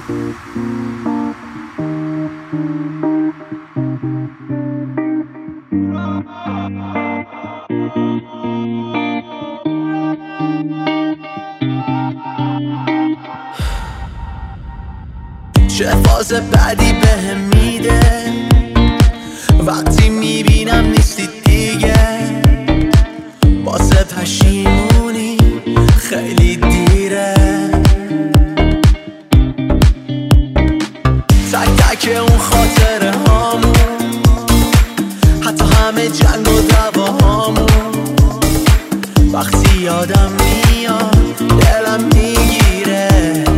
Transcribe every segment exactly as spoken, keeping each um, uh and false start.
چه فاز بعدی بهم میده وقتی میبینم نیستی دیگه، واسه پشیمونی خیلی دیره. تک تک اون خاطره هامون، حتی همه جنگ و دعواهامون، وقتی یادم میاد دلم میگیره.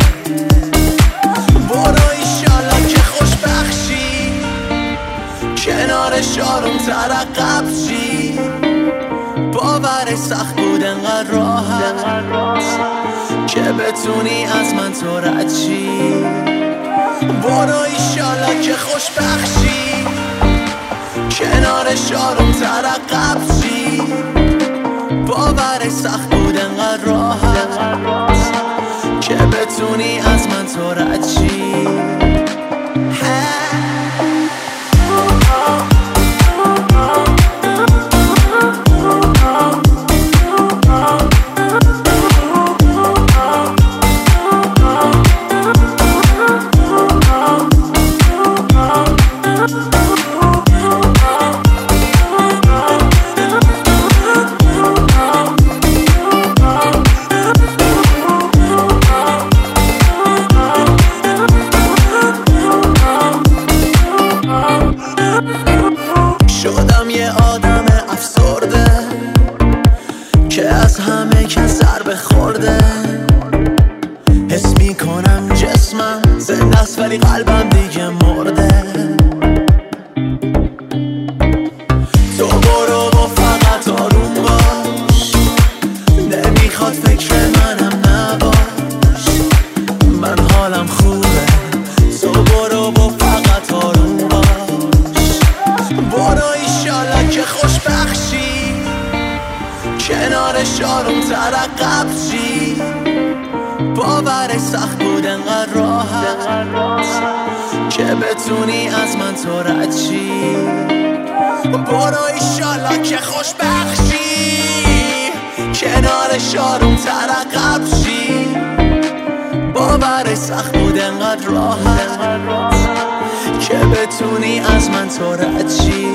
برو ایشالله که خوش بخشی، کنار شارم ترقب چی. باور سخت بود انقدر راحت که بتونی از من تو رد چی. برو ایشالله که خوش بخشی، کنار شارم ترقب چی. باور سخت بود انقدر راحت که بتونی از من تو رد چی. شدم یه آدم افسرده که از همه کس ضربه خورده. حس میکنم جسمم زنده است ولی قلبم دیگه مرده. تو برو و فقط آروم باش، نمیخواد فکر منم نباش. من حالم خوبه، تو برو و فقط آروم باش. برو ایشالله که خوش بخشی، کنار شارم ترقب چی. باور سخت بود انقدر راحت که بتونی از من تو رد چی. برو ایشالله که خوش بخشی، کنار شارم ترقب چی. باور سخت بود انقدر راحت که بتونی از من تو رد چی.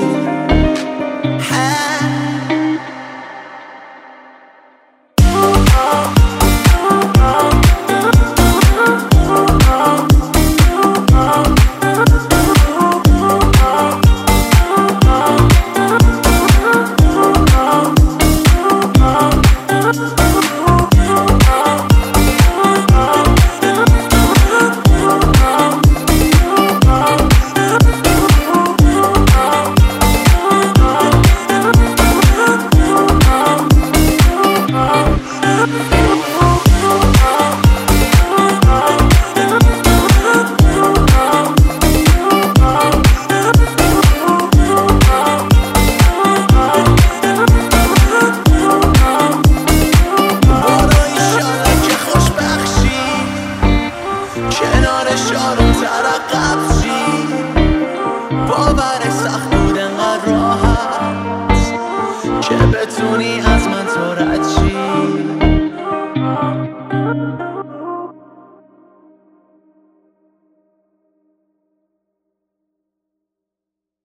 کنار شارم ترقب